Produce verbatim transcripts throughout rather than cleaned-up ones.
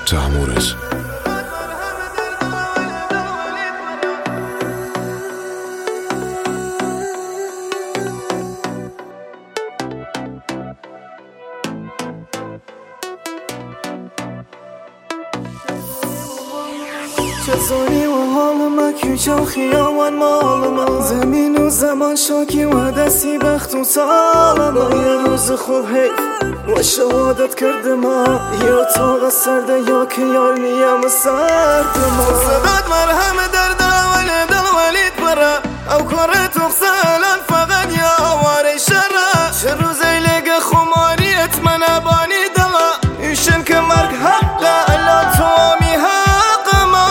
تامورز. چطوری و حال ما کوچه و خیابان مال ما، زمین و زمان شاکی و دستی بخت و سال ما. یه روز خوب حیف و شهادت کرده ما، یا اتاق سرده یا که یار نیم سرد ما. صدات مرهم درد اول دل ولید برا او کره تغسلان فقط یا واری شرا. چه روزی لگه خماریت من ابانی دلا، ایشن که مرگ حقه الا تو می حق ما.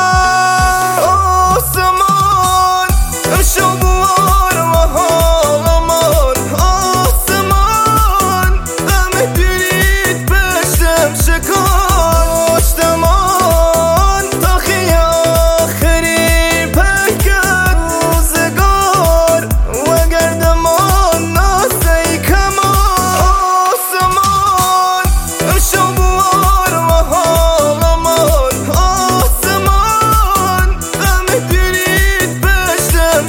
آسمان شبوار و حالمان، آسمان غم دلید پشتم شکاشتمان. تاخی آخری پکر روزگار و گردمان ناسه کمان. آسمان شبوار و حالمان، آسمان غم دلید پشتم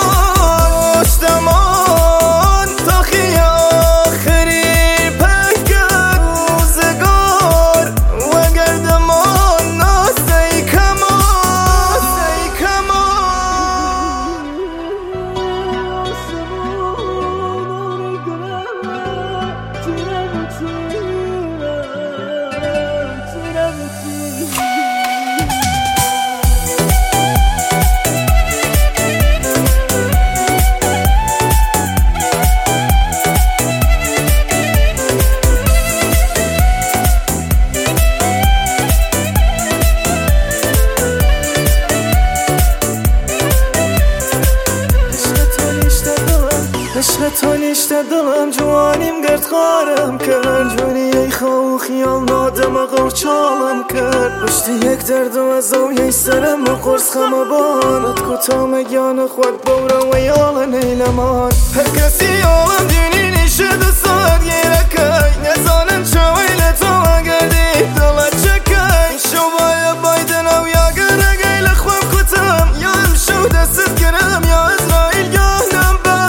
شکاشتمان. تاخی آخری پکر روزگار و گردمان ناسه کمان. عشق تو نیشته دلم جوانیم گرد خارم کرد، جونی ای خواه و خیال نادم قوچالم کرد. پشت یک درد و از اویه سرم و قرص خمبانت کتا مگیان خود بورا و یال نیلمان. هر کسی یالم دینی نیشه دو ساعت گیره که نزانم چویل تو اگردی دلت چکه. شوبای بایدن او یا گره گیل خواب کتم، یا امشو دست گرم یا ازرائیل یا نمبر.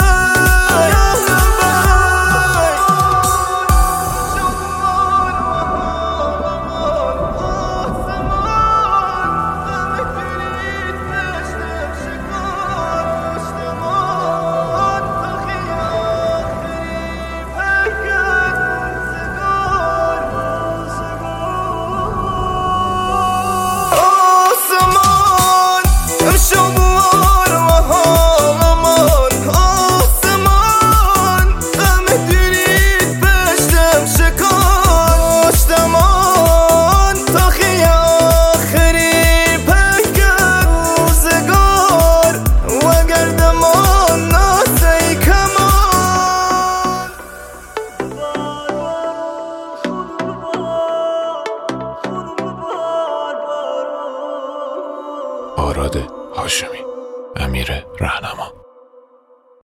آراد هاشمی، امیر رهنما.